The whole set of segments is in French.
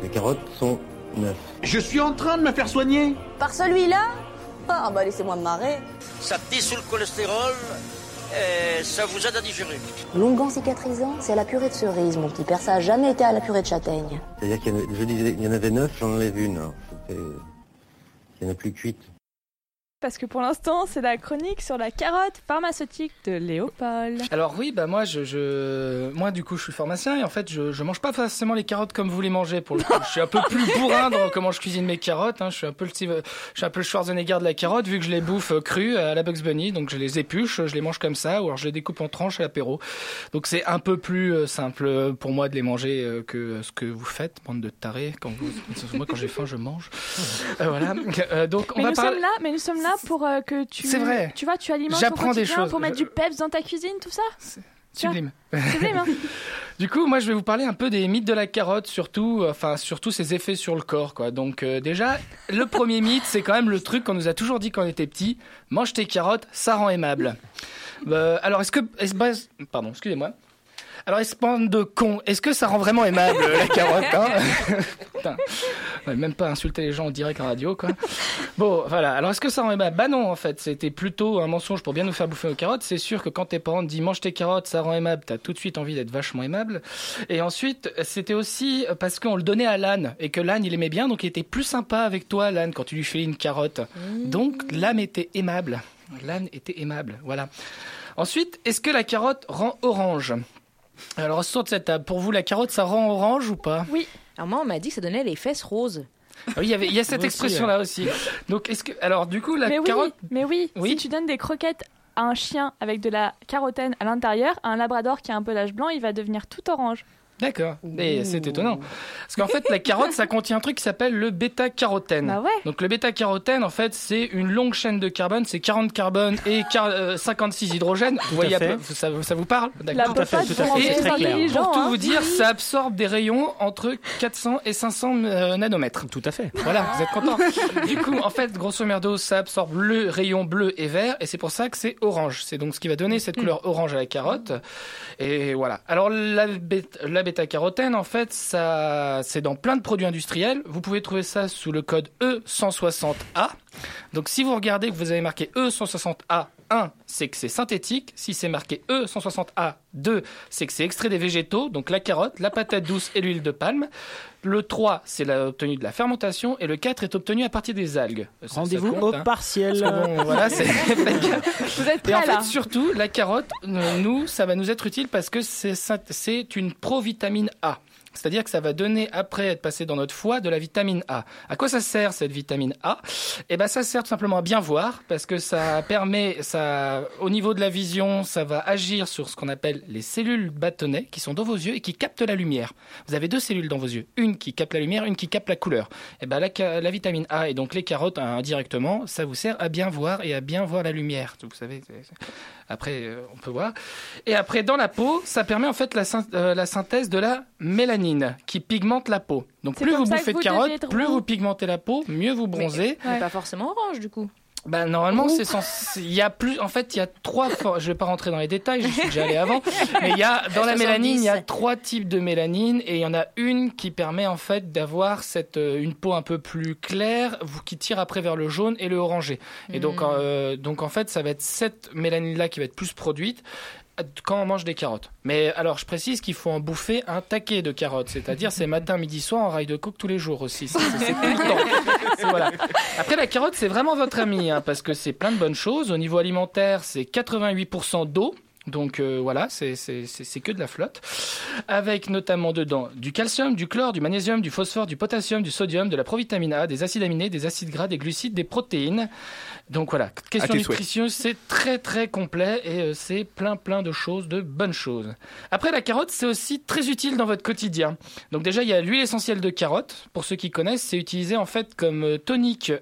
Les carottes sont neuves. Je suis en train de me faire soigner. Par celui-là ? Ah bah laissez-moi me marrer. Ça dissout le cholestérol et ça vous aide à digérer. Longan cicatrisant, c'est à la purée de cerise, mon petit père. Ça a jamais été à la purée de châtaigne. C'est-à-dire il y en avait 9, j'en enlève une. Il n'y en a plus cuite. Parce que pour l'instant, c'est la chronique sur la carotte pharmaceutique de Léopold. Alors oui, bah moi, moi du coup, je suis pharmacien et en fait, je mange pas forcément les carottes comme vous les mangez. Pour le coup, je suis un peu plus bourrin dans comment je cuisine mes carottes. Hein. Je suis un peu le Schwarzenegger de la carotte vu que je les bouffe crues à la Bugs Bunny. Donc je les épluche, je les mange comme ça, ou alors je les découpe en tranches à l'apéro. Donc c'est un peu plus simple pour moi de les manger que ce que vous faites, bande de tarés. Moi, quand j'ai faim, je mange. Voilà. Donc on va parler. Mais nous sommes là pour que tu... C'est vrai. Tu vois, tu alimentes J'apprends ton quotidien des choses. pour mettre du peps dans ta cuisine, tout ça. Sublime. Sublime, hein. Du coup, moi, je vais vous parler un peu des mythes de la carotte, surtout ses effets sur le corps, quoi. Donc, déjà, le premier mythe, c'est quand même le truc qu'on nous a toujours dit quand on était petit. Mange tes carottes, ça rend aimable. Alors, pardon, excusez-moi. Alors, bande de cons, est-ce que ça rend vraiment aimable, la carotte, hein? Putain. Ouais, même pas insulter les gens en direct en radio, quoi. Bon, voilà. Alors, est-ce que ça rend aimable? Bah non, en fait. C'était plutôt un mensonge pour bien nous faire bouffer nos carottes. C'est sûr que quand tes parents te disent mange tes carottes, ça rend aimable, t'as tout de suite envie d'être vachement aimable. Et ensuite, c'était aussi parce qu'on le donnait à l'âne et que l'âne, il aimait bien, donc il était plus sympa avec toi, l'âne, quand tu lui filais une carotte. Donc, l'âne était aimable. L'âne était aimable, voilà. Ensuite, est-ce que la carotte rend orange? Alors, sur cette table, pour vous, la carotte, ça rend orange ou pas? Oui. Alors moi, on m'a dit que ça donnait les fesses roses. Ah oui, il y a cette expression-là aussi. Donc, alors, du coup, la carotte... Mais oui, si tu donnes des croquettes à un chien avec de la carotène à l'intérieur, un labrador qui a un pelage blanc, il va devenir tout orange. D'accord, et c'est étonnant. Parce qu'en fait, la carotte, ça contient un truc qui s'appelle le bêta-carotène. Bah ouais. Donc le bêta-carotène, en fait, c'est une longue chaîne de carbone, c'est 40 carbone et 56 hydrogène. Vous voyez, ça vous parle? D'accord. Tout à fait, Et c'est très clair. pour tout vous dire, ça absorbe des rayons entre 400 et 500 nanomètres. Tout à fait. Voilà, vous êtes contents. Du coup, en fait, grosso merdo, ça absorbe le rayon bleu et vert, et c'est pour ça que c'est orange. C'est donc ce qui va donner cette couleur orange à la carotte. Et voilà. Alors, la bêta-carotène, en fait, ça, c'est dans plein de produits industriels. Vous pouvez trouver ça sous le code E160A. Donc, si vous regardez que vous avez marqué E160A1, c'est que c'est synthétique. Si c'est marqué E160A2, c'est que c'est extrait des végétaux, donc la carotte, la patate douce et l'huile de palme. Le 3, c'est obtenu de la fermentation. Et le 4 est obtenu à partir des algues. Rendez-vous au partiel. Bon, voilà, c'est... Vous êtes prêts, et en fait, là? surtout, la carotte, ça va nous être utile parce que c'est une provitamine A. C'est-à-dire que ça va donner, après être passé dans notre foie, de la vitamine A. À quoi ça sert, cette vitamine A? Eh ben, ça sert tout simplement à bien voir, parce que ça permet, au niveau de la vision, ça va agir sur ce qu'on appelle les cellules bâtonnets, qui sont dans vos yeux et qui captent la lumière. Vous avez 2 cellules dans vos yeux. Une qui capte la lumière, une qui capte la couleur. Eh ben, la vitamine A et donc les carottes, indirectement, ça vous sert à bien voir et à bien voir la lumière. Vous savez, après, on peut voir. Et après, dans la peau, ça permet en fait la synthèse de la mélanine qui pigmente la peau. Donc plus vous bouffez de carottes, plus vous pigmentez la peau, mieux vous bronzez. Mais pas forcément orange du coup. Ben, normalement, il y a 3 je vais pas rentrer dans les détails, j'y suis déjà allé avant, mais dans la mélanine, il y a 3 types de mélanine et il y en a une qui permet en fait d'avoir une peau un peu plus claire, qui tire après vers le jaune et le orangé. Et donc en fait, ça va être cette mélanine-là qui va être plus produite quand on mange des carottes. Mais alors, je précise qu'il faut en bouffer un taquet de carottes, c'est-à-dire c'est matin, midi, soir, en rail de coke tous les jours aussi. C'est tout le temps. Voilà. Après, la carotte, c'est vraiment votre ami, parce que c'est plein de bonnes choses. Au niveau alimentaire, c'est 88% d'eau. Donc voilà, c'est que de la flotte. Avec notamment dedans du calcium, du chlore, du magnésium, du phosphore, du potassium, du sodium, de la provitamine A, des acides aminés, des acides gras, des glucides, des protéines. Donc voilà, question nutrition, c'est très très complet et c'est plein de choses, de bonnes choses. Après, la carotte, c'est aussi très utile dans votre quotidien. Donc déjà, il y a l'huile essentielle de carotte. Pour ceux qui connaissent, c'est utilisé en fait comme tonique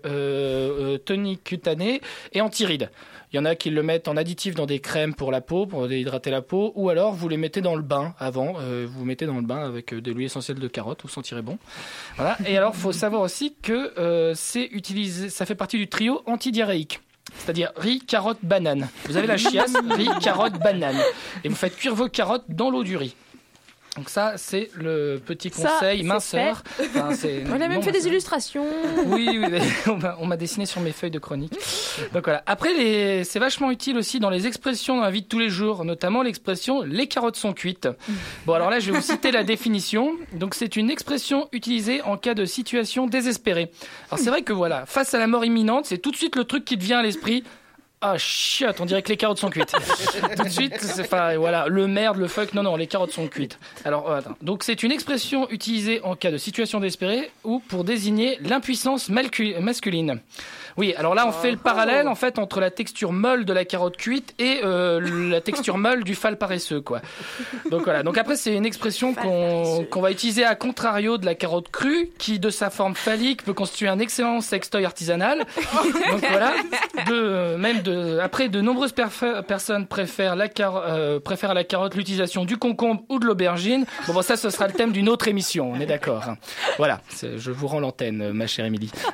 cutané et anti-rides. Il y en a qui le mettent en additif dans des crèmes pour la peau, pour déhydrater la peau, ou alors vous les mettez dans le bain avant. Vous mettez dans le bain avec de l'huile essentielle de carotte, vous sentirez bon. Voilà. Et alors, il faut savoir aussi que ça fait partie du trio antidiarrhéique. C'est-à-dire riz, carotte, banane. Vous avez la chiasse, riz, carotte, banane. Et vous faites cuire vos carottes dans l'eau du riz. Donc ça, c'est le petit conseil minceur. Enfin, on a même fait des illustrations. Oui, on m'a dessiné sur mes feuilles de chronique. Donc voilà. Après, c'est vachement utile aussi dans les expressions dans la vie de tous les jours, notamment l'expression « les carottes sont cuites ». Bon, alors là, je vais vous citer la définition. Donc c'est une expression utilisée en cas de situation désespérée. Alors c'est vrai que voilà, face à la mort imminente, c'est tout de suite le truc qui te vient à l'esprit. Ah, chiotte, on dirait que les carottes sont cuites. Tout de suite, voilà, le merde, le fuck, non, les carottes sont cuites. Alors, attends. Donc, c'est une expression utilisée en cas de situation désespérée ou pour désigner l'impuissance masculine. Oui, alors là, on fait le parallèle, en fait, entre la texture molle de la carotte cuite et la texture molle du fal paresseux, quoi. Donc, voilà. Donc, après, c'est une expression qu'on va utiliser à contrario de la carotte crue, qui, de sa forme phallique, peut constituer un excellent sextoy artisanal. Donc, voilà. Après, de nombreuses personnes préfèrent à la carotte l'utilisation du concombre ou de l'aubergine. Bon, ça, ce sera le thème d'une autre émission, on est d'accord. Voilà, je vous rends l'antenne, ma chère Émilie.